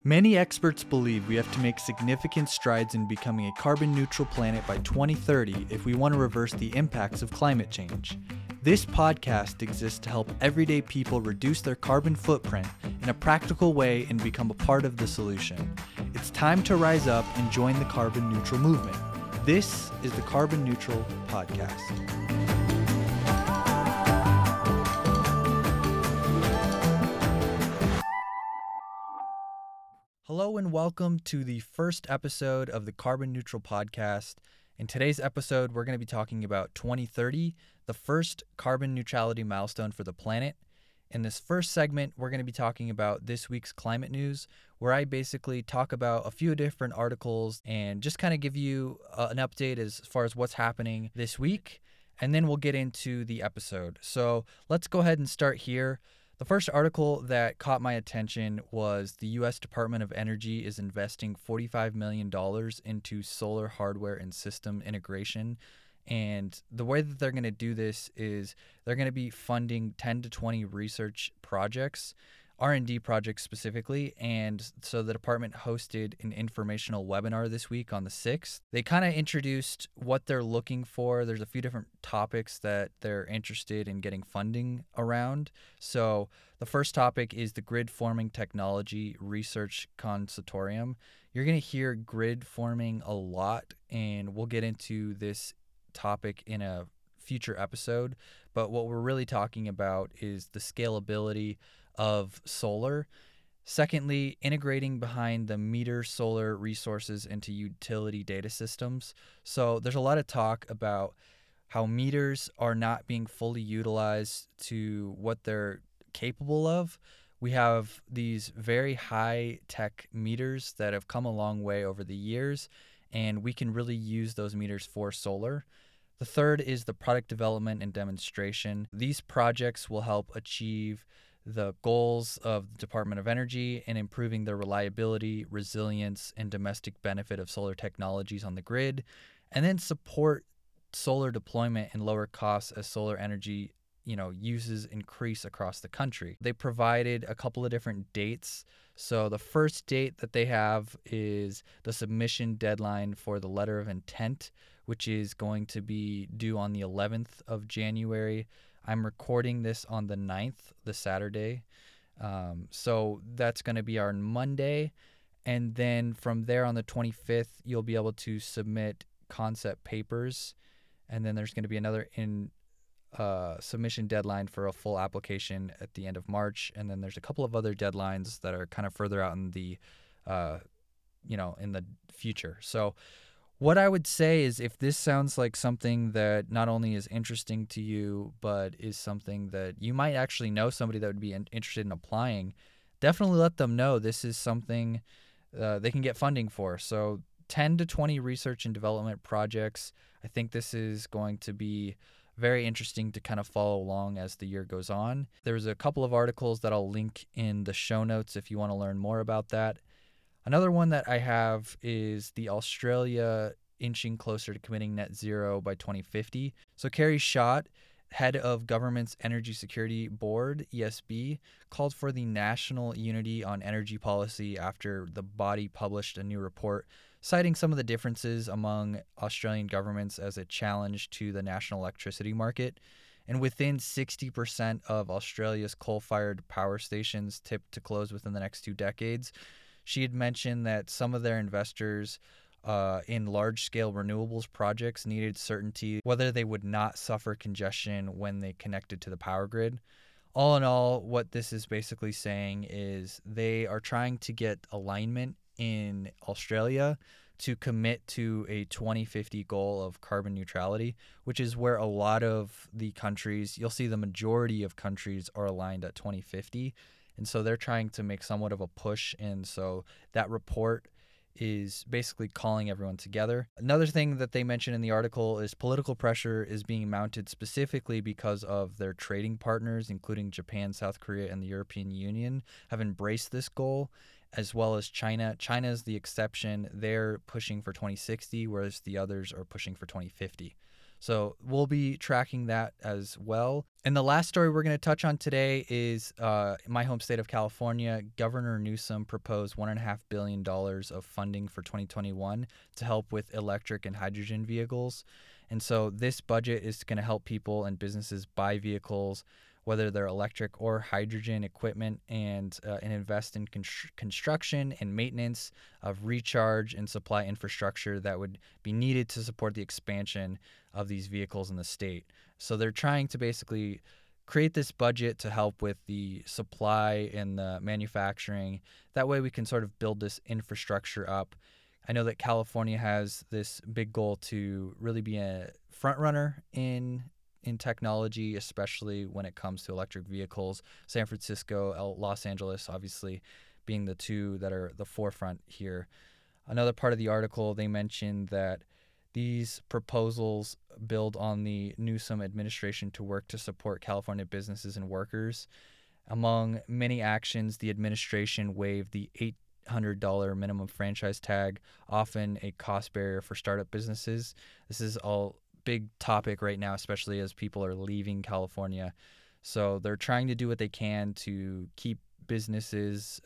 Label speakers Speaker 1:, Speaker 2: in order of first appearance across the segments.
Speaker 1: Many experts believe we have to make significant strides in becoming a carbon neutral planet by 2030 if we want to reverse the impacts of climate change. This podcast exists to help everyday people reduce their carbon footprint in a practical way and become a part of the solution. It's time to rise up and join the carbon neutral movement. This is the Carbon Neutral Podcast. Hello and welcome to the first episode of the Carbon Neutral Podcast. In today's episode, we're going to be talking about 2030, the first carbon neutrality milestone for the planet. In this first segment, we're going to be talking about this week's climate news, where I basically talk about a few different articles and just kind of give you an update as far as what's happening this week, and then we'll get into the episode. So let's go ahead and start here. The first article that caught my attention was the U.S. Department of Energy is investing $45 million into solar hardware and system integration. And the way that they're going to do this is they're going to be funding 10 to 20 research projects, R&D projects specifically. And so the department hosted an informational webinar this week on the 6th. They kind of introduced what they're looking for. There's a few different topics that they're interested in getting funding around. So the first topic is the Grid Forming Technology Research Consortium. You're going to hear grid forming a lot, and we'll get into this topic in a future episode. But what we're really talking about is the scalability of solar. Secondly, integrating behind the meter solar resources into utility data systems. So there's a lot of talk about how meters are not being fully utilized to what they're capable of. We have these very high-tech meters that have come a long way over the years, and we can really use those meters for solar. The third is the product development and demonstration. These projects will help achieve the goals of the Department of Energy in improving the reliability, resilience, and domestic benefit of solar technologies on the grid, and then support solar deployment and lower costs as solar energy uses increase across the country. They provided a couple of different dates. So the first date that they have is the submission deadline for the letter of intent, which is going to be due on the 11th of January. I'm recording this on the 9th, the Saturday. So that's going to be our Monday. And then from there on the 25th, you'll be able to submit concept papers. And then there's going to be another submission deadline for a full application at the end of March. And then there's a couple of other deadlines that are kind of further out in the, in the future. So what I would say is if this sounds like something that not only is interesting to you, but is something that you might actually know somebody that would be interested in applying, definitely let them know this is something they can get funding for. So 10 to 20 research and development projects. I think this is going to be very interesting to kind of follow along as the year goes on. There's a couple of articles that I'll link in the show notes if you want to learn more about that. Another one that I have is the Australia inching closer to committing net zero by 2050. So Kerry Schott, head of government's Energy Security Board, ESB, called for the national unity on energy policy after the body published a new report citing some of the differences among Australian governments as a challenge to the national electricity market. And within 60% of Australia's coal-fired power stations tipped to close within the next 2 decades. She had mentioned that some of their investors in large-scale renewables projects needed certainty whether they would not suffer congestion when they connected to the power grid. All in all, what this is basically saying is they are trying to get alignment in Australia to commit to a 2050 goal of carbon neutrality, which is where a lot of the countries, you'll see the majority of countries are aligned at 2050. And so they're trying to make somewhat of a push. And so that report is basically calling everyone together. Another thing that they mention in the article is political pressure is being mounted specifically because of their trading partners, including Japan, South Korea, and the European Union, have embraced this goal, as well as China. China is the exception. They're pushing for 2060, whereas the others are pushing for 2050. So we'll be tracking that as well. And the last story we're going to touch on today is my home state of California. Governor Newsom proposed $1.5 billion of funding for 2021 to help with electric and hydrogen vehicles. And so this budget is going to help people and businesses buy vehicles, whether they're electric or hydrogen equipment, and invest in construction and maintenance of recharge and supply infrastructure that would be needed to support the expansion of these vehicles in the state. So they're trying to basically create this budget to help with the supply and the manufacturing. That way we can sort of build this infrastructure up. I know that California has this big goal to really be a front runner in technology, especially when it comes to electric vehicles. San Francisco, Los Angeles, obviously being the two that are the forefront here. Another part of the article, they mentioned that these proposals build on the Newsom administration to work to support California businesses and workers. Among many actions, the administration waived the $800 minimum franchise tag, often a cost barrier for startup businesses. This is all big topic right now, especially as people are leaving California. So they're trying to do what they can to keep businesses,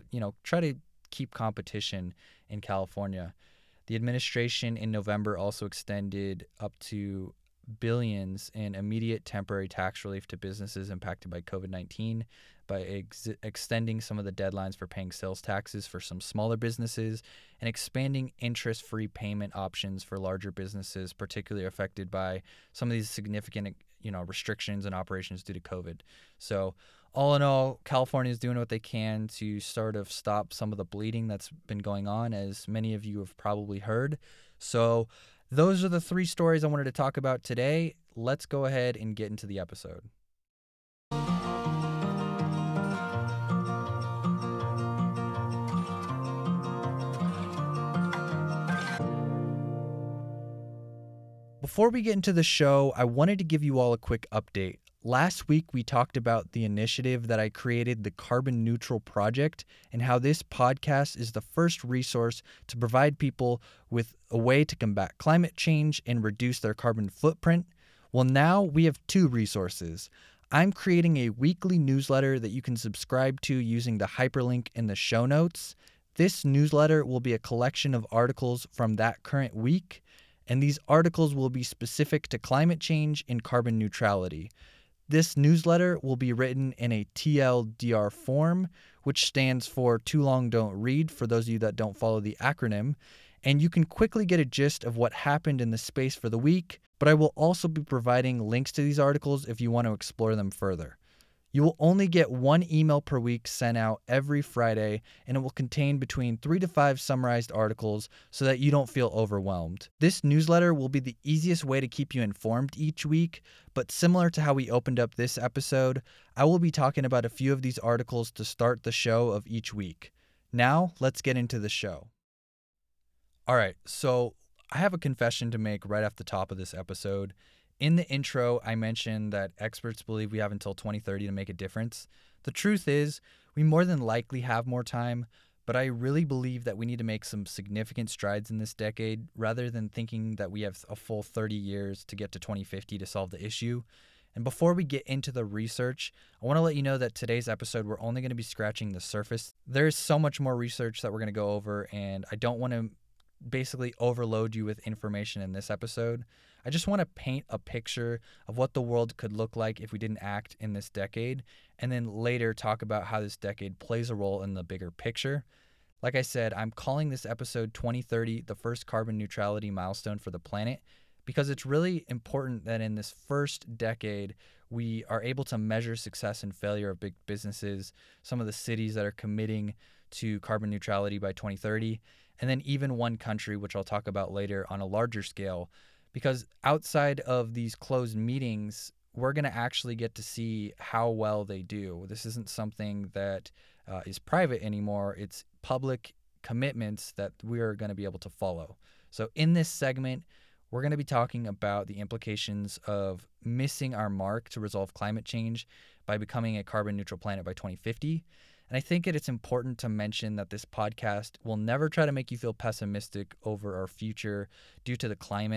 Speaker 1: try to keep competition in California. The administration in November also extended up to billions in immediate temporary tax relief to businesses impacted by COVID-19 by extending some of the deadlines for paying sales taxes for some smaller businesses and expanding interest-free payment options for larger businesses, particularly affected by some of these significant, restrictions and operations due to COVID. So all in all, California is doing what they can to sort of stop some of the bleeding that's been going on, as many of you have probably heard. So those are the three stories I wanted to talk about today. Let's go ahead and get into the episode. Before we get into the show, I wanted to give you all a quick update. Last week, we talked about the initiative that I created, the Carbon Neutral Project, and how this podcast is the first resource to provide people with a way to combat climate change and reduce their carbon footprint. Well, now we have two resources. I'm creating a weekly newsletter that you can subscribe to using the hyperlink in the show notes. This newsletter will be a collection of articles from that current week, and these articles will be specific to climate change and carbon neutrality. This newsletter will be written in a TLDR form, which stands for Too Long Don't Read, for those of you that don't follow the acronym, and you can quickly get a gist of what happened in the space for the week, but I will also be providing links to these articles if you want to explore them further. You will only get one email per week sent out every Friday, and it will contain between 3 to 5 summarized articles so that you don't feel overwhelmed. This newsletter will be the easiest way to keep you informed each week, but similar to how we opened up this episode, I will be talking about a few of these articles to start the show of each week. Now, let's get into the show. All right, so I have a confession to make right off the top of this episode. In the intro, I mentioned that experts believe we have until 2030 to make a difference. The truth is, we more than likely have more time, but I really believe that we need to make some significant strides in this decade rather than thinking that we have a full 30 years to get to 2050 to solve the issue. And before we get into the research, I want to let you know that today's episode, we're only going to be scratching the surface. There's so much more research that we're going to go over, and I don't want to basically overload you with information in this episode. I just want to paint a picture of what the world could look like if we didn't act in this decade, and then later talk about how this decade plays a role in the bigger picture. Like I said, I'm calling this episode 2030 the first carbon neutrality milestone for the planet, because it's really important that in this first decade, we are able to measure success and failure of big businesses, some of the cities that are committing to carbon neutrality by 2030, and then even one country, which I'll talk about later on a larger scale. Because outside of these closed meetings, we're going to actually get to see how well they do. This isn't something that is private anymore. It's public commitments that we're going to be able to follow. So in this segment, we're going to be talking about the implications of missing our mark to resolve climate change by becoming a carbon neutral planet by 2050. And I think it's important to mention that this podcast will never try to make you feel pessimistic over our future due to the climate.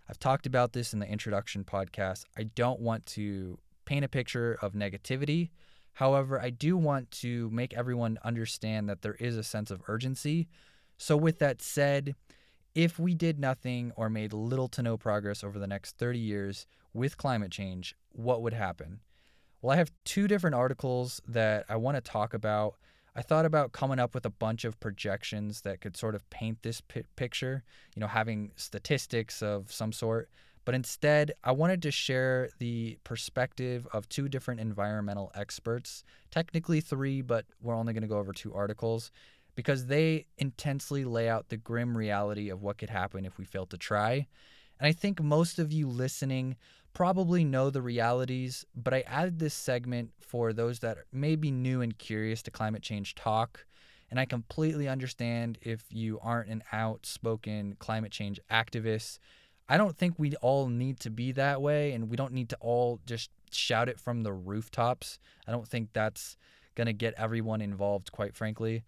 Speaker 1: I've talked about this in the introduction podcast. I don't want to paint a picture of negativity. However, I do want to make everyone understand that there is a sense of urgency. So, with that said, if we did nothing or made little to no progress over the next 30 years with climate change, what would happen? Well, I have two different articles that I want to talk about. I thought about coming up with a bunch of projections that could sort of paint this picture, having statistics of some sort. But instead, I wanted to share the perspective of two different environmental experts, technically three, but we're only going to go over two articles, because they intensely lay out the grim reality of what could happen if we fail to try. And I think most of you listening probably know the realities, but I added this segment for those that may be new and curious to climate change talk. And I completely understand if you aren't an outspoken climate change activist. I don't think we all need to be that way, and we don't need to all just shout it from the rooftops. I don't think that's going to get everyone involved, quite frankly.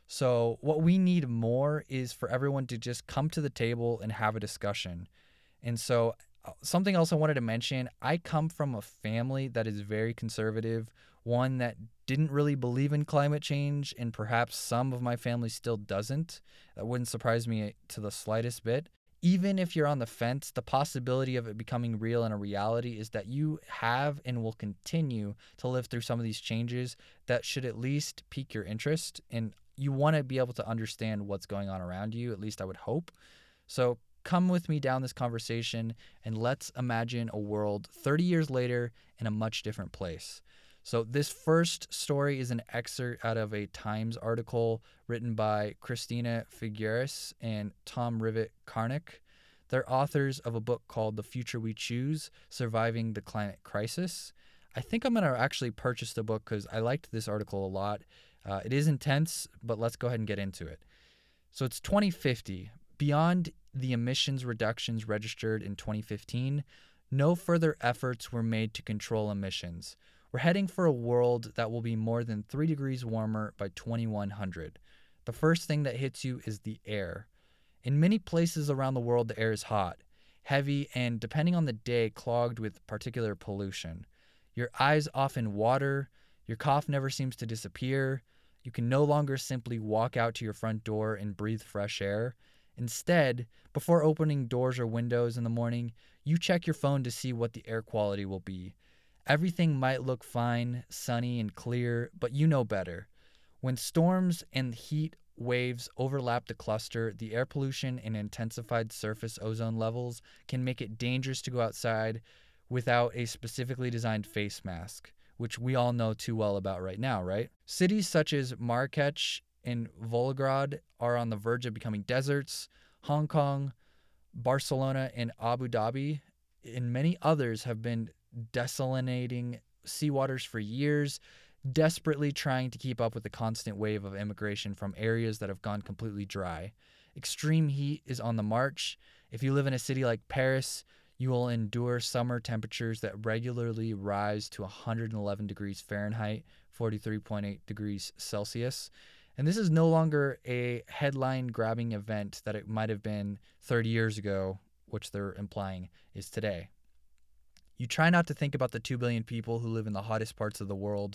Speaker 1: So what we need more is for everyone to just come to the table and have a discussion. And so something else I wanted to mention, I come from a family that is very conservative, one that didn't really believe in climate change, and perhaps some of my family still doesn't. That wouldn't surprise me to the slightest bit. Even if you're on the fence, the possibility of it becoming real and a reality is that you have and will continue to live through some of these changes that should at least pique your interest. And you want to be able to understand what's going on around you, at least I would hope. So come with me down this conversation and let's imagine a world 30 years later in a much different place. So this first story is an excerpt out of a Times article written by Christina Figueres and Tom Rivett-Carnac. They're authors of a book called The Future We Choose: Surviving the Climate Crisis. I think I'm going to actually purchase the book because I liked this article a lot. It is intense, but let's go ahead and get into it. So it's 2050. Beyond the emissions reductions registered in 2015, no further efforts were made to control emissions. We're heading for a world that will be more than 3 degrees warmer by 2100. The first thing that hits you is the air. In many places around the world, the air is hot, heavy, and depending on the day, clogged with particular pollution. Your eyes often water, your cough never seems to disappear, you can no longer simply walk out to your front door and breathe fresh air. Instead, before opening doors or windows in the morning, you check your phone to see what the air quality will be. Everything might look fine, sunny, and clear, but you know better. When storms and heat waves overlap the cluster, the air pollution and intensified surface ozone levels can make it dangerous to go outside without a specifically designed face mask, which we all know too well about right now, right? Cities such as Marrakech and Volgograd are on the verge of becoming deserts. Hong Kong, Barcelona, and Abu Dhabi, and many others have been desalinating seawaters for years, desperately trying to keep up with the constant wave of immigration from areas that have gone completely dry. Extreme heat is on the march. If you live in a city like Paris, you will endure summer temperatures that regularly rise to 111 degrees Fahrenheit, 43.8 degrees Celsius. And this is no longer a headline-grabbing event that it might have been 30 years ago, which they're implying is today. You try not to think about the 2 billion people who live in the hottest parts of the world,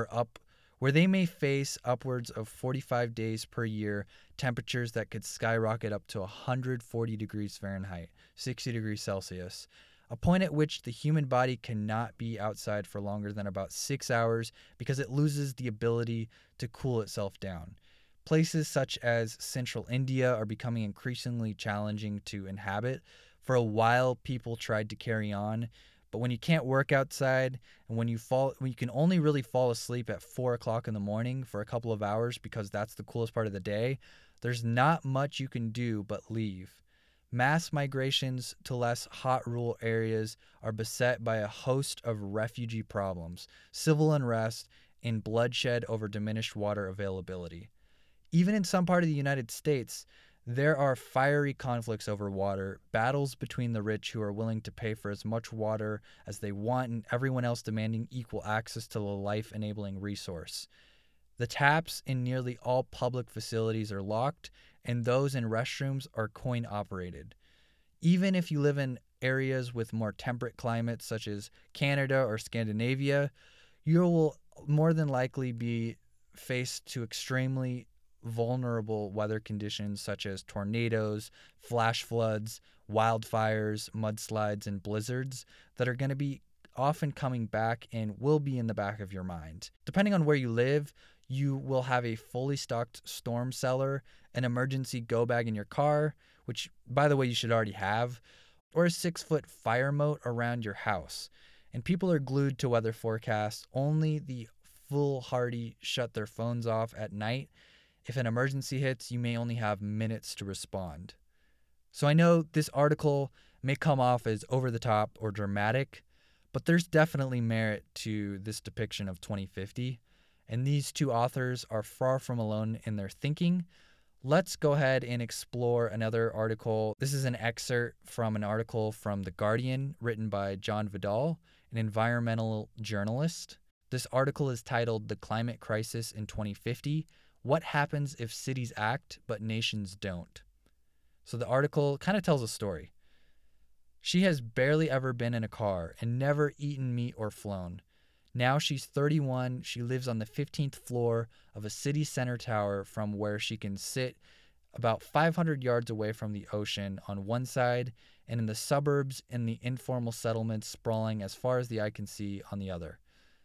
Speaker 1: where they may face upwards of 45 days per year temperatures that could skyrocket up to 140 degrees Fahrenheit, 60 degrees Celsius, a point at which the human body cannot be outside for longer than about 6 hours because it loses the ability to cool itself down. Places such as central India are becoming increasingly challenging to inhabit. For a while, people tried to carry on, but when you can't work outside and when you can only really fall asleep at 4 o'clock in the morning for a couple of hours because that's the coolest part of the day, there's not much you can do but leave. Mass migrations to less hot rural areas are beset by a host of refugee problems, civil unrest, and bloodshed over diminished water availability. Even in some part of the United States, there are fiery conflicts over water, battles between the rich who are willing to pay for as much water as they want and everyone else demanding equal access to the life-enabling resource. The taps in nearly all public facilities are locked, and those in restrooms are coin-operated. Even if you live in areas with more temperate climates, such as Canada or Scandinavia, you will more than likely be faced to extremely vulnerable weather conditions such as tornadoes, flash floods, wildfires, mudslides, and blizzards that are going to be often coming back and will be in the back of your mind. Depending on where you live, you will have a fully stocked storm cellar, an emergency go bag in your car, which, by the way, you should already have, or a 6-foot fire moat around your house. And people are glued to weather forecasts. Only the foolhardy shut their phones off at night. If an emergency hits, you may only have minutes to respond. So I know this article may come off as over the top or dramatic, but there's definitely merit to this depiction of 2050. And these two authors are far from alone in their thinking. Let's go ahead and explore another article. This is an excerpt from an article from The Guardian written by John Vidal, an environmental journalist. This article is titled "The Climate Crisis in 2050: What Happens if Cities Act but Nations Don't?" So the article kind of tells a story. She has barely ever been in a car and never eaten meat or flown. Now she's 31. She lives on the 15th floor of a city center tower from where she can sit about 500 yards away from the ocean on one side, and in the suburbs and the informal settlements sprawling as far as the eye can see on the other.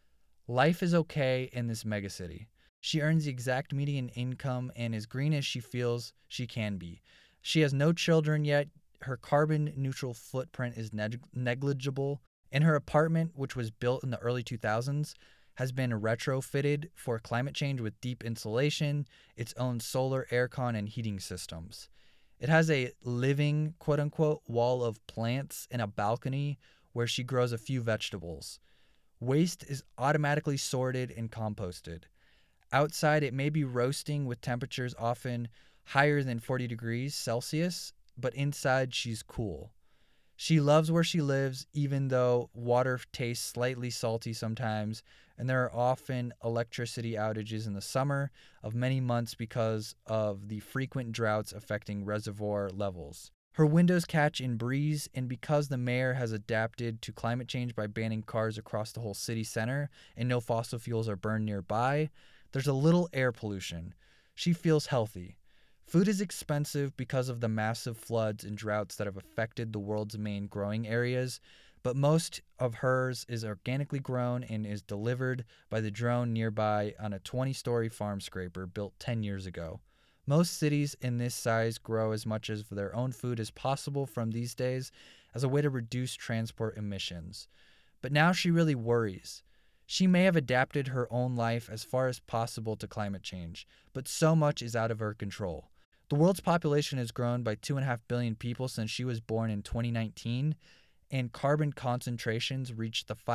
Speaker 1: Life is okay in this megacity. She earns the exact median income and as green as she feels she can be. She has no children yet. Her carbon neutral footprint is negligible. And her apartment, which was built in the early 2000s, has been retrofitted for climate change with deep insulation, its own solar aircon and heating systems. It has a living, quote-unquote, wall of plants and a balcony where she grows a few vegetables. Waste is automatically sorted and composted. Outside, it may be roasting with temperatures often higher than 40 degrees Celsius, but inside she's cool. She loves where she lives, even though water tastes slightly salty sometimes, and there are often electricity outages in the summer of many months because of the frequent droughts affecting reservoir levels. Her windows catch in breeze, and because the mayor has adapted to climate change by banning cars across the whole city center and no fossil fuels are burned nearby, there's a little air pollution. She feels healthy. Food is expensive because of the massive floods and droughts that have affected the world's main growing areas, but most of hers is organically grown and is delivered by the drone nearby on a 20-story farm scraper built 10 years ago. Most cities in this size grow as much of their own food as possible from these days as a way to reduce transport emissions. But now she really worries. She may have adapted her own life as far as possible to climate change, but so much is out of her control. The world's population has grown by 2.5 billion people since she was born in 2019, and carbon concentrations reached the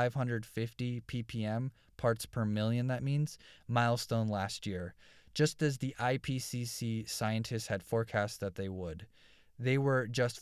Speaker 1: 550 ppm, parts per million that means, milestone last year, just as the IPCC scientists had forecast that they would. They were just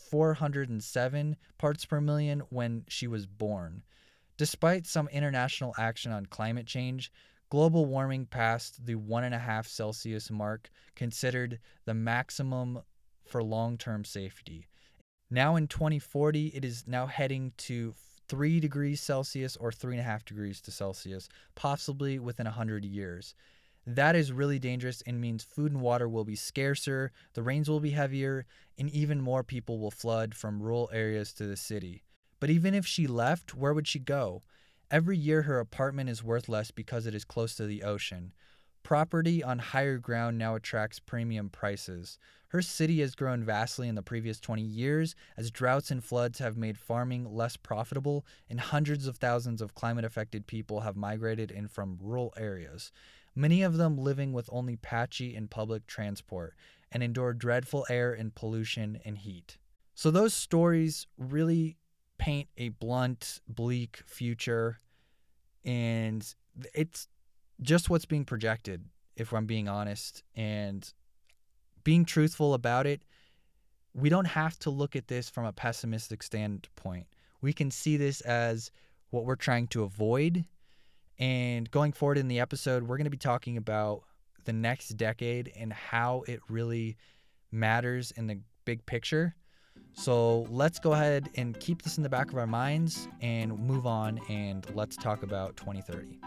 Speaker 1: 407 parts per million when she was born. Despite some international action on climate change, global warming passed the 1.5 Celsius mark, considered the maximum for long-term safety. Now in 2040, it is now heading to 3 degrees Celsius or 3.5 degrees to Celsius, possibly within 100 years. That is really dangerous and means food and water will be scarcer, the rains will be heavier, and even more people will flood from rural areas to the city. But even if she left, where would she go? Every year her apartment is worth less because it is close to the ocean. Property on higher ground now attracts premium prices. Her city has grown vastly in the previous 20 years as droughts and floods have made farming less profitable, and hundreds of thousands of climate-affected people have migrated in from rural areas, many of them living with only patchy and public transport, and endure dreadful air and pollution and heat. So those stories really paint a blunt, bleak future, and it's just what's being projected, if I'm being honest, and being truthful about it. We don't have to look at this from a pessimistic standpoint. We can see this as what we're trying to avoid, and going forward in the episode, we're going to be talking about the next decade and how it really matters in the big picture. So let's go ahead and keep this in the back of our minds and move on, and let's talk about 2030.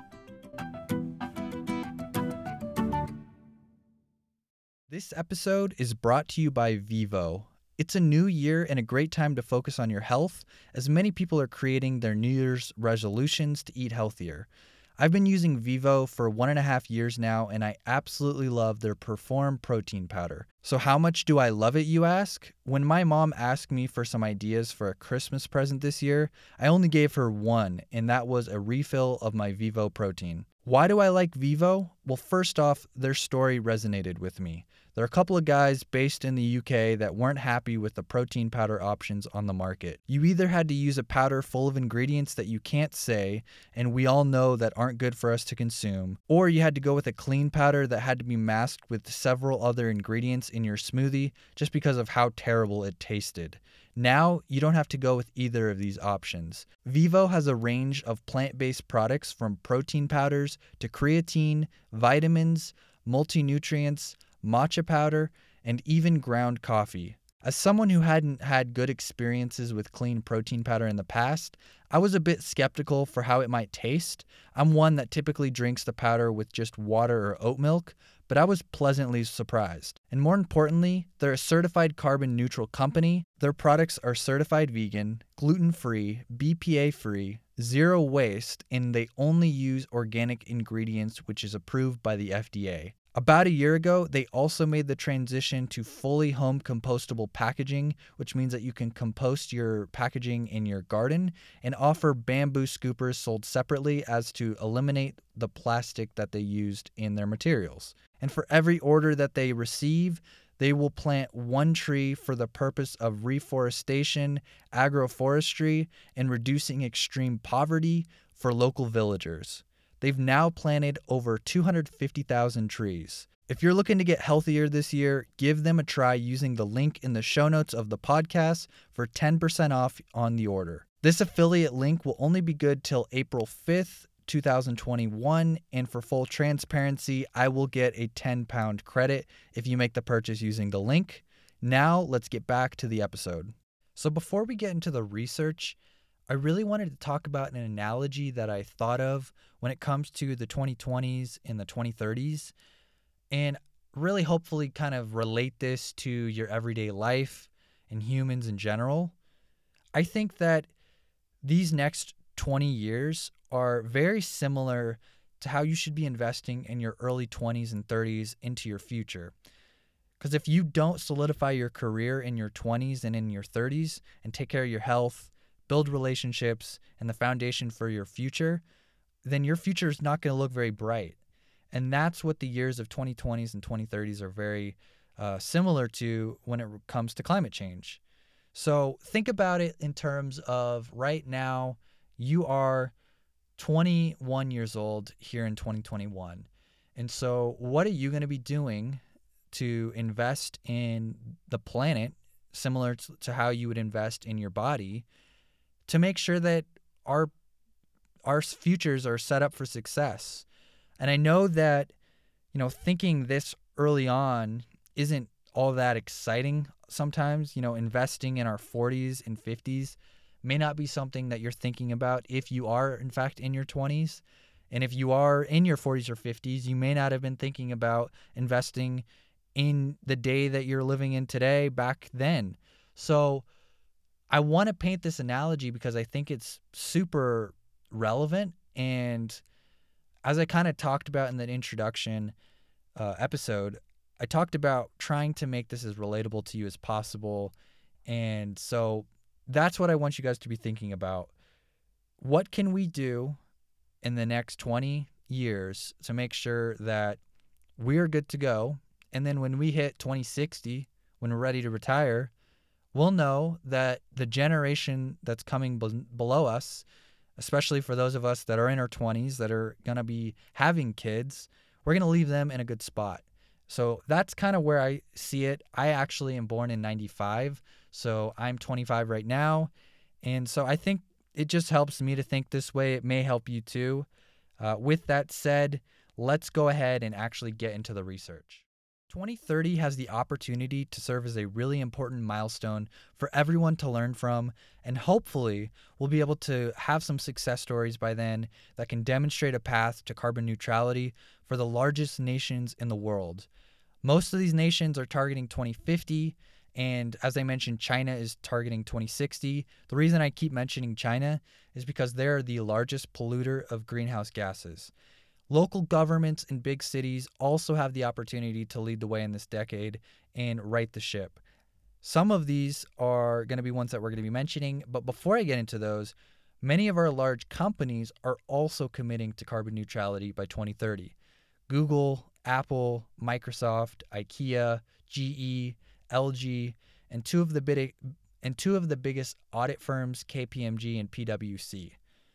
Speaker 1: This episode is brought to you by Vivo. It's a new year and a great time to focus on your health, as many people are creating their New Year's resolutions to eat healthier. I've been using Vivo for 1.5 years now, and I absolutely love their Perform protein powder. So how much do I love it, you ask? When my mom asked me for some ideas for a Christmas present this year, I only gave her one, and that was a refill of my Vivo protein. Why do I like Vivo? Well, first off, their story resonated with me. There are a couple of guys based in the UK that weren't happy with the protein powder options on the market. You either had to use a powder full of ingredients that you can't say, and we all know that aren't good for us to consume, or you had to go with a clean powder that had to be masked with several other ingredients in your smoothie just because of how terrible it tasted. Now, you don't have to go with either of these options. Vivo has a range of plant-based products from protein powders to creatine, vitamins, multi-nutrients, matcha powder, and even ground coffee. As someone who hadn't had good experiences with clean protein powder in the past, I was a bit skeptical for how it might taste. I'm one that typically drinks the powder with just water or oat milk, but I was pleasantly surprised. And more importantly, they're a certified carbon neutral company. Their products are certified vegan, gluten-free, BPA-free, zero waste, and they only use organic ingredients, which is approved by the FDA. About a year ago, they also made the transition to fully home compostable packaging, which means that you can compost your packaging in your garden, and offer bamboo scoopers sold separately as to eliminate the plastic that they used in their materials. And for every order that they receive, they will plant one tree for the purpose of reforestation, agroforestry, and reducing extreme poverty for local villagers. They've now planted over 250,000 trees. If you're looking to get healthier this year, give them a try using the link in the show notes of the podcast for 10% off on the order. This affiliate link will only be good till April 5th, 2021, and for full transparency, I will get a £10 credit if you make the purchase using the link. Now, let's get back to the episode. So before we get into the research, I really wanted to talk about an analogy that I thought of when it comes to the 2020s and the 2030s, and really hopefully kind of relate this to your everyday life and humans in general. I think that these next 20 years are very similar to how you should be investing in your early 20s and 30s into your future. Because if you don't solidify your career in your 20s and in your 30s and take care of your health, build relationships, and the foundation for your future, then your future is not going to look very bright. And that's what the years of 2020s and 2030s are very similar to when it comes to climate change. So think about it in terms of right now, you are 21 years old here in 2021. And so what are you going to be doing to invest in the planet, similar to how you would invest in your body, to make sure that our futures are set up for success? And I know that, thinking this early on isn't all that exciting sometimes. Investing in our 40s and 50s may not be something that you're thinking about if you are, in fact, in your 20s. And if you are in your 40s or 50s, you may not have been thinking about investing in the day that you're living in today back then. So I want to paint this analogy because I think it's super relevant. And as I kind of talked about in that introduction episode, I talked about trying to make this as relatable to you as possible. And so that's what I want you guys to be thinking about. What can we do in the next 20 years to make sure that we're good to go? And then when we hit 2060, when we're ready to retire, we'll know that the generation that's coming below us, especially for those of us that are in our 20s that are going to be having kids, we're going to leave them in a good spot. So that's kind of where I see it. I actually am born in 95, so I'm 25 right now. And so I think it just helps me to think this way. It may help you too. With that said, let's go ahead and actually get into the research. 2030 has the opportunity to serve as a really important milestone for everyone to learn from, and hopefully, we'll be able to have some success stories by then that can demonstrate a path to carbon neutrality for the largest nations in the world. Most of these nations are targeting 2050, and as I mentioned, China is targeting 2060. The reason I keep mentioning China is because they're the largest polluter of greenhouse gases. Local governments in big cities also have the opportunity to lead the way in this decade and right the ship. Some of these are going to be ones that we're going to be mentioning, but before I get into those, many of our large companies are also committing to carbon neutrality by 2030. Google, Apple, Microsoft, IKEA, GE, LG, and two of the biggest audit firms, KPMG and PwC.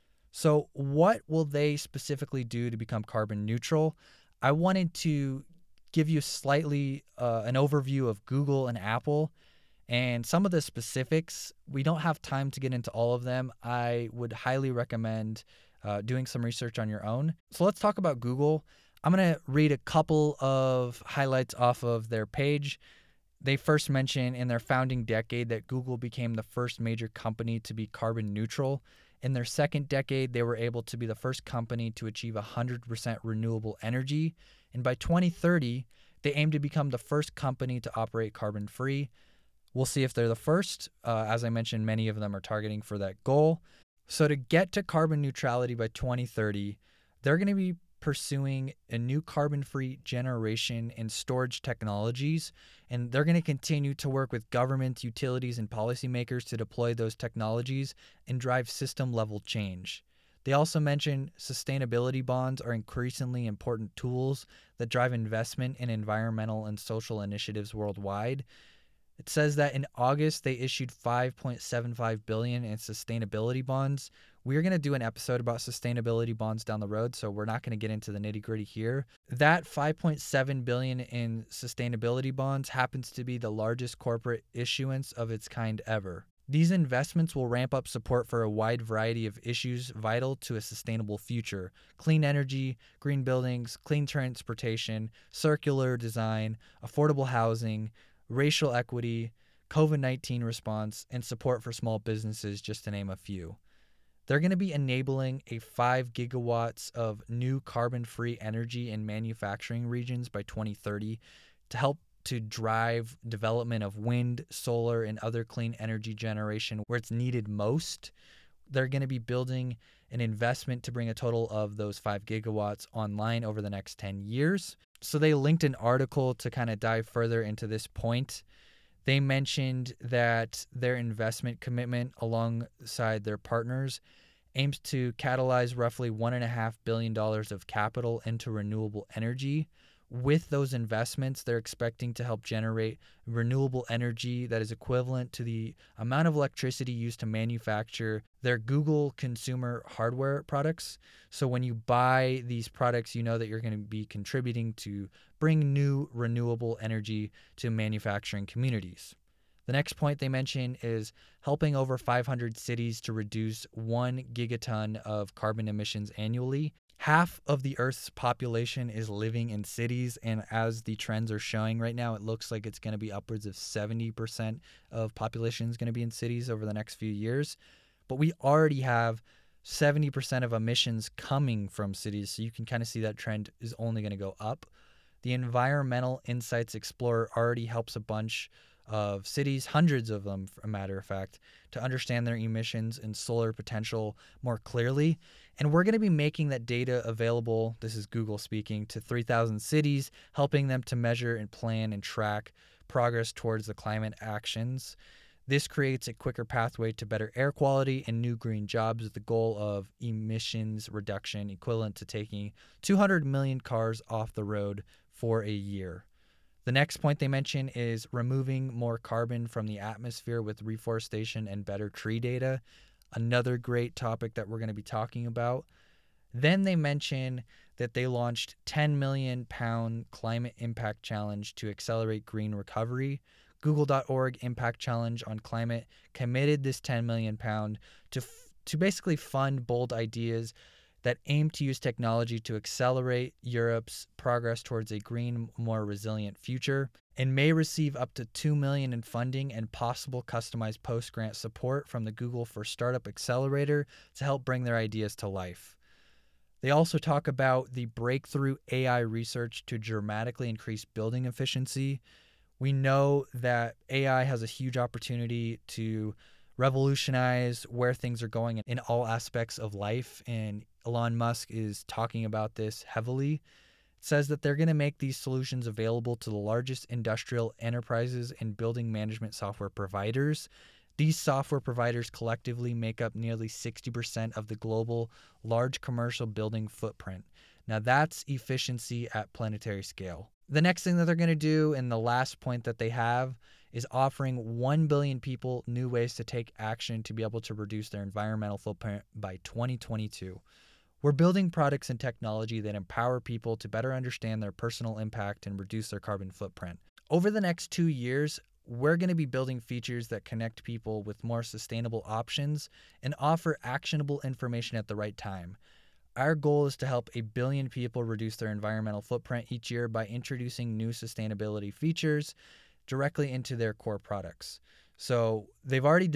Speaker 1: So what will they specifically do to become carbon neutral? I wanted to give you slightly an overview of Google and Apple and some of the specifics. We don't have time to get into all of them. I would highly recommend doing some research on your own. So let's talk about Google. I'm going to read a couple of highlights off of their page. They first mention in their founding decade that Google became the first major company to be carbon neutral. In their second decade, they were able to be the first company to achieve 100% renewable energy. And by 2030, they aim to become the first company to operate carbon-free. We'll see if they're the first. As I mentioned, many of them are targeting for that goal. So to get to carbon neutrality by 2030, they're going to be pursuing a new carbon-free generation and storage technologies, and they're going to continue to work with governments, utilities, and policymakers to deploy those technologies and drive system-level change. They also mention sustainability bonds are increasingly important tools that drive investment in environmental and social initiatives worldwide. It says that in August, they issued $5.75 billion in sustainability bonds. We're going to do an episode about sustainability bonds down the road, so we're not going to get into the nitty-gritty here. That $5.7 billion in sustainability bonds happens to be the largest corporate issuance of its kind ever. These investments will ramp up support for a wide variety of issues vital to a sustainable future: clean energy, green buildings, clean transportation, circular design, affordable housing, racial equity, COVID-19 response, and support for small businesses, just to name a few. They're going to be enabling a 5 gigawatts of new carbon-free energy in manufacturing regions by 2030 to help to drive development of wind, solar, and other clean energy generation where it's needed most. They're going to be building an investment to bring a total of those 5 gigawatts online over the next 10 years. So they linked an article to kind of dive further into this point. They mentioned that their investment commitment alongside their partners aims to catalyze roughly $1.5 billion of capital into renewable energy. With those investments, they're expecting to help generate renewable energy that is equivalent to the amount of electricity used to manufacture their Google consumer hardware products. So when you buy these products, you know that you're going to be contributing to bring new renewable energy to manufacturing communities. The next point they mention is helping over 500 cities to reduce 1 gigaton of carbon emissions annually. Half of the Earth's population is living in cities, and as the trends are showing right now, it looks like it's going to be upwards of 70% of population is going to be in cities over the next few years. But we already have 70% of emissions coming from cities, so you can kind of see that trend is only going to go up. The Environmental Insights Explorer already helps a bunch of cities, hundreds of them, for a matter of fact, to understand their emissions and solar potential more clearly. And we're going to be making that data available, this is Google speaking, to 3,000 cities, helping them to measure and plan and track progress towards the climate actions. This creates a quicker pathway to better air quality and new green jobs with the goal of emissions reduction equivalent to taking 200 million cars off the road for a year. The next point they mention is removing more carbon from the atmosphere with reforestation and better tree data. Another great topic that we're going to be talking about. Then they mention that they launched £10 million Climate Impact Challenge to accelerate green recovery. Google.org Impact Challenge on Climate committed this £10 million to basically fund bold ideas that aim to use technology to accelerate Europe's progress towards a green, more resilient future, and may receive up to $2 million in funding and possible customized post-grant support from the Google for Startup Accelerator to help bring their ideas to life. They also talk about the breakthrough AI research to dramatically increase building efficiency. We know that AI has a huge opportunity to revolutionize where things are going in all aspects of life, and Elon Musk is talking about this heavily. It says that they're going to make these solutions available to the largest industrial enterprises and building management software providers. These software providers collectively make up nearly 60% of the global large commercial building footprint. Now that's efficiency at planetary scale. The next thing that they're going to do, and the last point that they have, is offering 1 billion people new ways to take action to be able to reduce their environmental footprint by 2022. We're building products and technology that empower people to better understand their personal impact and reduce their carbon footprint. Over the next 2 years, we're going to be building features that connect people with more sustainable options and offer actionable information at the right time. Our goal is to help 1 billion people reduce their environmental footprint each year by introducing new sustainability features directly into their core products. So they've already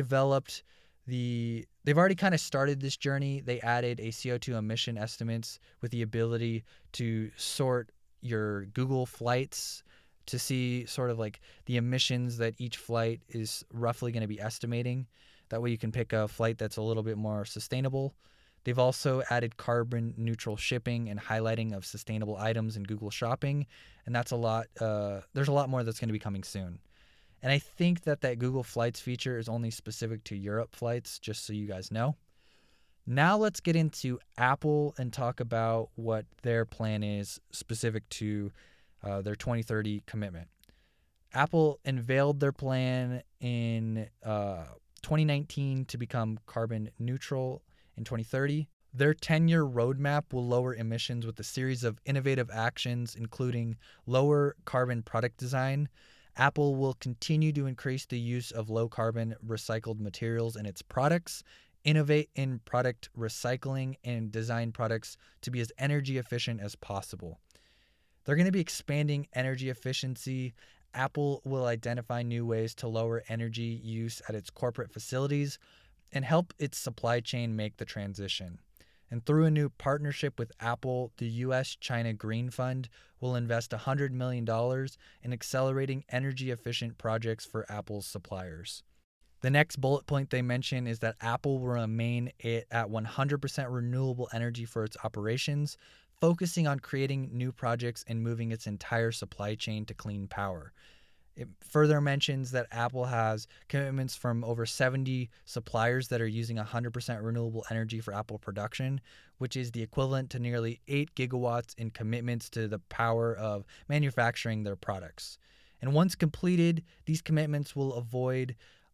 Speaker 1: kind of started this journey. They added a CO2 emission estimates with the ability to sort your Google flights to see sort of like the emissions that each flight is roughly going to be estimating. That way you can pick a flight that's a little bit more sustainable. They've also added carbon neutral shipping and highlighting of sustainable items in Google Shopping, and that's a lot. There's a lot more that's going to be coming soon. And I think that Google Flights feature is only specific to Europe flights, just so you guys know. Now let's get into Apple and talk about what their plan is specific to their 2030 commitment. Apple unveiled their plan in 2019 to become carbon neutral in 2030. Their 10-year roadmap will lower emissions with a series of innovative actions, including lower carbon product design. Apple will continue to increase the use of low-carbon recycled materials in its products, innovate in product recycling, and design products to be as energy efficient as possible. They're going to be expanding energy efficiency. Apple will identify new ways to lower energy use at its corporate facilities and help its supply chain make the transition. And through a new partnership with Apple, the U.S.-China Green Fund will invest $100 million in accelerating energy-efficient projects for Apple's suppliers. The next bullet point they mention is that Apple will remain at 100% renewable energy for its operations, focusing on creating new projects and moving its entire supply chain to clean power. It further mentions that Apple has commitments from over 70 suppliers that are using 100% renewable energy for Apple production, which is the equivalent to nearly 8 gigawatts in commitments to the power of manufacturing their products. And once completed, these commitments will avoid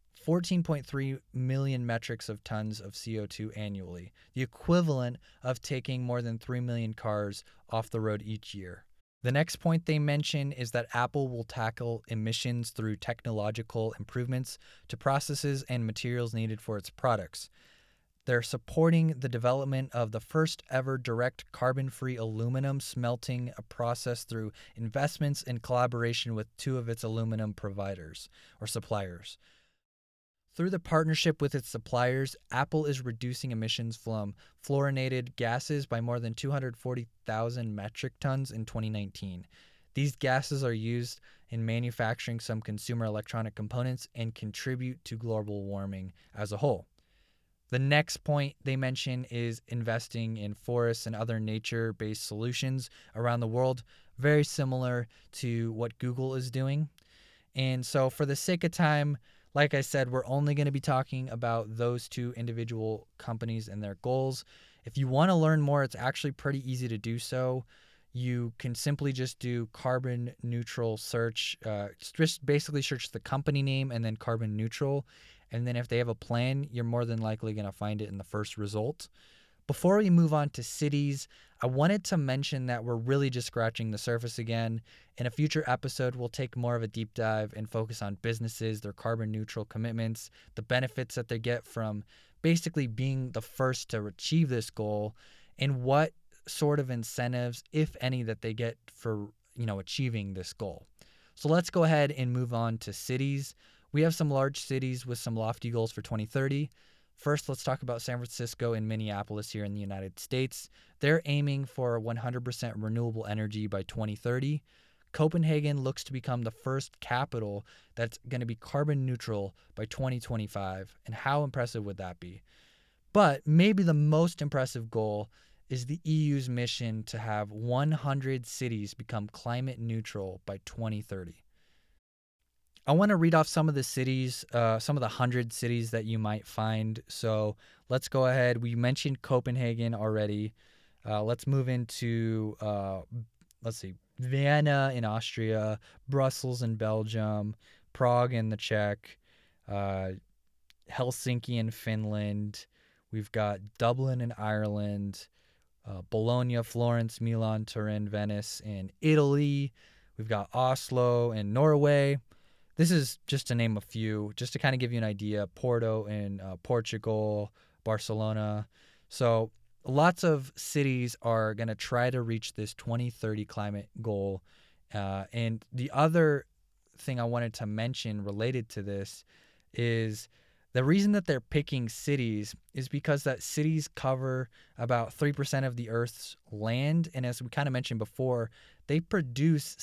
Speaker 1: 14.3 million metrics of tons of CO2 annually, the equivalent of taking more than 3 million cars off the road each year. The next point they mention is that Apple will tackle emissions through technological improvements to processes and materials needed for its products. They're supporting the development of the first ever direct carbon-free aluminum smelting process through investments in collaboration with 2 of its aluminum providers or suppliers. Through the partnership with its suppliers, Apple is reducing emissions from fluorinated gases by more than 240,000 metric tons in 2019. These gases are used in manufacturing some consumer electronic components and contribute to global warming as a whole. The next point they mention is investing in forests and other nature-based solutions around the world, very similar to what Google is doing. And so for the sake of time, like I said, we're only going to be talking about those 2 individual companies and their goals. If you want to learn more, it's actually pretty easy to do so. You can simply just do carbon neutral search. Just basically search the company name and then carbon neutral. And then if they have a plan, you're more than likely going to find it in the first result. Before we move on to cities, I wanted to mention that we're really just scratching the surface again. In a future episode, we'll take more of a deep dive and focus on businesses, their carbon neutral commitments, the benefits that they get from basically being the first to achieve this goal, and what sort of incentives, if any, that they get for, achieving this goal. So let's go ahead and move on to cities. We have some large cities with some lofty goals for 2030. First, let's talk about San Francisco and Minneapolis here in the United States. They're aiming for 100% renewable energy by 2030. Copenhagen looks to become the first capital that's going to be carbon neutral by 2025. And how impressive would that be? But maybe the most impressive goal is the EU's mission to have 100 cities become climate neutral by 2030. I want to read off some of the cities, some of the 100 cities that you might find. So let's go ahead. We mentioned Copenhagen already. Let's move into, Vienna in Austria, Brussels in Belgium, Prague in the Czech, Helsinki in Finland. We've got Dublin in Ireland, Bologna, Florence, Milan, Turin, Venice in Italy. We've got Oslo in Norway. This is just to name a few, just to kind of give you an idea. Porto in Portugal, Barcelona. So lots of cities are going to try to reach this 2030 climate goal. And the other thing I wanted to mention related to this is the reason that they're picking cities is because that cities cover about 3% of the Earth's land. And as we kind of mentioned before, they produce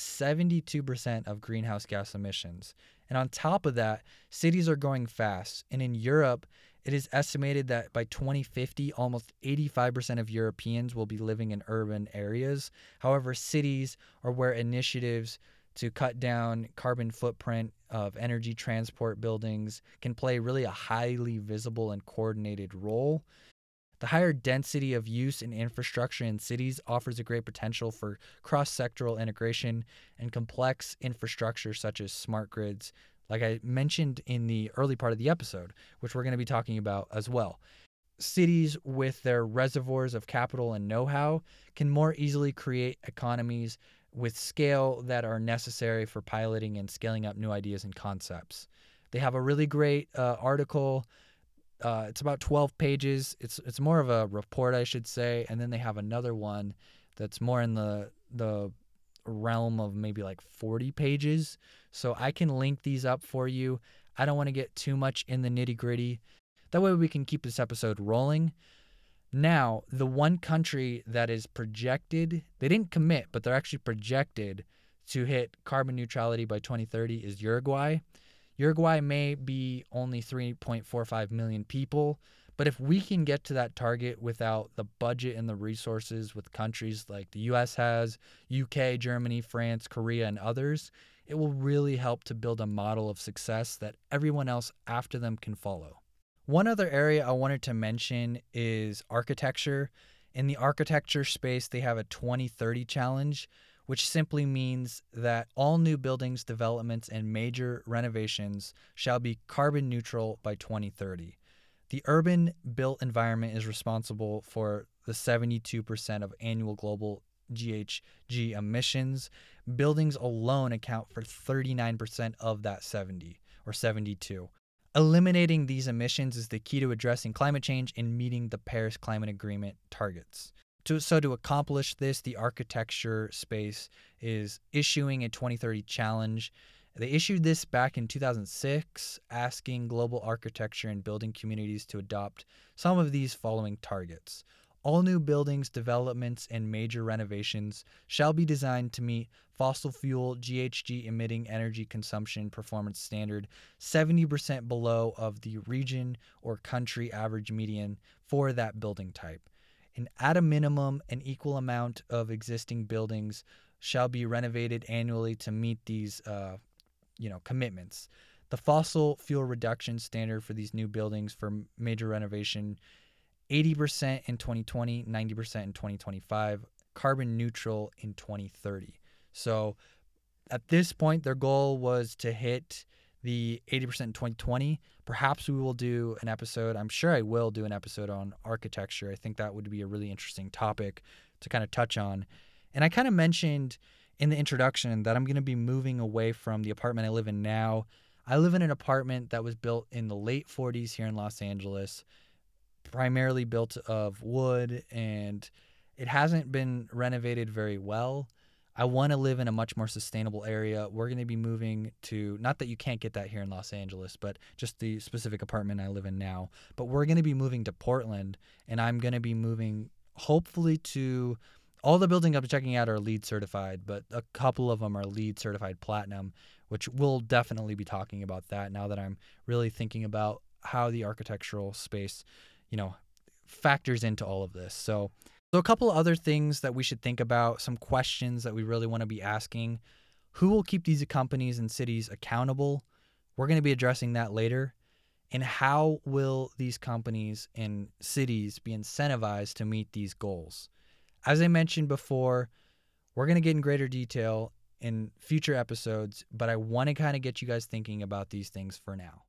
Speaker 1: 72% of greenhouse gas emissions. And on top of that, cities are growing fast. And in Europe, it is estimated that by 2050, almost 85% of Europeans will be living in urban areas. However, cities are where initiatives to cut down carbon footprint of energy transport buildings can play really a highly visible and coordinated role. The higher density of use in infrastructure in cities offers a great potential for cross-sectoral integration and complex infrastructure such as smart grids, like I mentioned in the early part of the episode, which we're going to be talking about as well. Cities with their reservoirs of capital and know-how can more easily create economies with scale that are necessary for piloting and scaling up new ideas and concepts. They have a really great article. It's about 12 pages. It's more of a report, I should say. And then they have another one that's more in the realm of maybe like 40 pages. So I can link these up for you. I don't want to get too much in the nitty-gritty. That way we can keep this episode rolling. Now, the one country that is projected, they didn't commit, but they're actually projected to hit carbon neutrality by 2030 is Uruguay. Uruguay may be only 3.45 million people, but if we can get to that target without the budget and the resources with countries like the US has, UK, Germany, France, Korea, and others, it will really help to build a model of success that everyone else after them can follow. One other area I wanted to mention is architecture. In the architecture space, they have a 2030 challenge, which simply means that all new buildings, developments, and major renovations shall be carbon neutral by 2030. The urban built environment is responsible for the 72% of annual global GHG emissions. Buildings alone account for 39% of that 70 or 72. Eliminating these emissions is the key to addressing climate change and meeting the Paris Climate Agreement targets. So to accomplish this, the architecture space is issuing a 2030 challenge. They issued this back in 2006, asking global architecture and building communities to adopt some of these following targets. All new buildings, developments, and major renovations shall be designed to meet fossil fuel GHG emitting energy consumption performance standard 70% below of the region or country average median for that building type. And at a minimum, an equal amount of existing buildings shall be renovated annually to meet these commitments. The fossil fuel reduction standard for these new buildings for major renovation 80% in 2020, 90% in 2025, carbon neutral in 2030. So at this point, their goal was to hit the 80% in 2020. Perhaps we will do an episode. I'm sure I will do an episode on architecture. I think that would be a really interesting topic to kind of touch on. And I kind of mentioned in the introduction that I'm going to be moving away from the apartment I live in now. I live in an apartment that was built in the late 40s here in Los Angeles. primarily built of wood, and it hasn't been renovated very well. I want to live in a much more sustainable area. We're going to be moving to, not that you can't get that here in Los Angeles, but just the specific apartment I live in now. But we're going to be moving to Portland, and I'm going to be moving hopefully to, all the buildings I'm checking out are LEED certified, but a couple of them are LEED certified platinum, which we'll definitely be talking about that now that I'm really thinking about how the architectural space, factors into all of this. So a couple other things that we should think about, some questions that we really want to be asking. Who will keep these companies and cities accountable? We're going to be addressing that later. And how will these companies and cities be incentivized to meet these goals? As I mentioned before, we're going to get in greater detail in future episodes, but I want to kind of get you guys thinking about these things for now.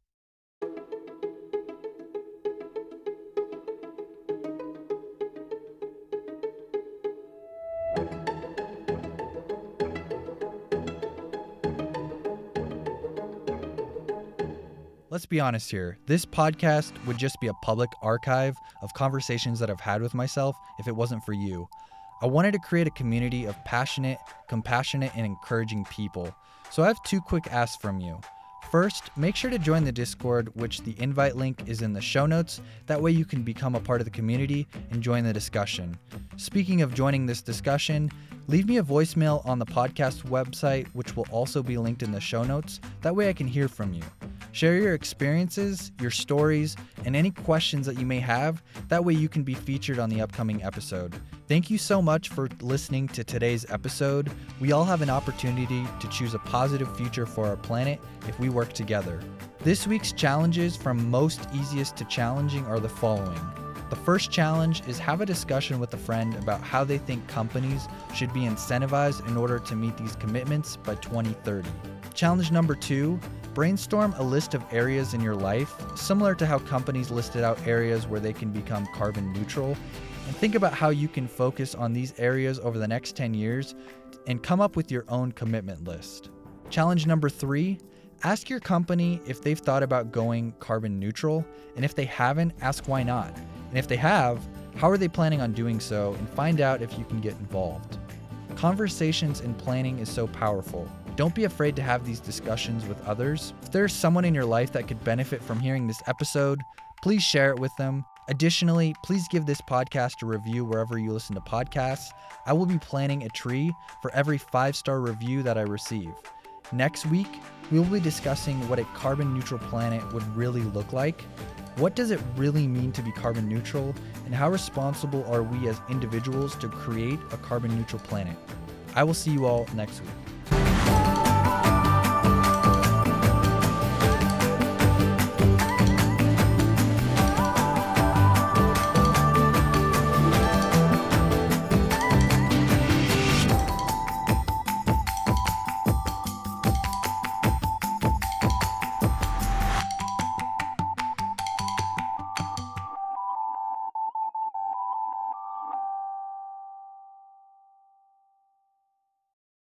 Speaker 1: Let's be honest here. This podcast would just be a public archive of conversations that I've had with myself if it wasn't for you. I wanted to create a community of passionate, compassionate, and encouraging people. So I have 2 quick asks from you. First, make sure to join the Discord, which the invite link is in the show notes. That way you can become a part of the community and join the discussion. Speaking of joining this discussion, leave me a voicemail on the podcast website, which will also be linked in the show notes. That way I can hear from you. Share your experiences, your stories, and any questions that you may have. That way you can be featured on the upcoming episode. Thank you so much for listening to today's episode. We all have an opportunity to choose a positive future for our planet if we work together. This week's challenges from most easiest to challenging are the following. The first challenge is have a discussion with a friend about how they think companies should be incentivized in order to meet these commitments by 2030. Challenge number 2, brainstorm a list of areas in your life, similar to how companies listed out areas where they can become carbon neutral, and think about how you can focus on these areas over the next 10 years and come up with your own commitment list. Challenge number 3, ask your company if they've thought about going carbon neutral, and if they haven't, ask why not. And if they have, how are they planning on doing so, and find out if you can get involved. Conversations and planning is so powerful. Don't be afraid to have these discussions with others. If there's someone in your life that could benefit from hearing this episode, please share it with them. Additionally, please give this podcast a review wherever you listen to podcasts. I will be planting a tree for every 5-star review that I receive. Next week, we will be discussing what a carbon neutral planet would really look like. What does it really mean to be carbon neutral, and how responsible are we as individuals to create a carbon neutral planet? I will see you all next week.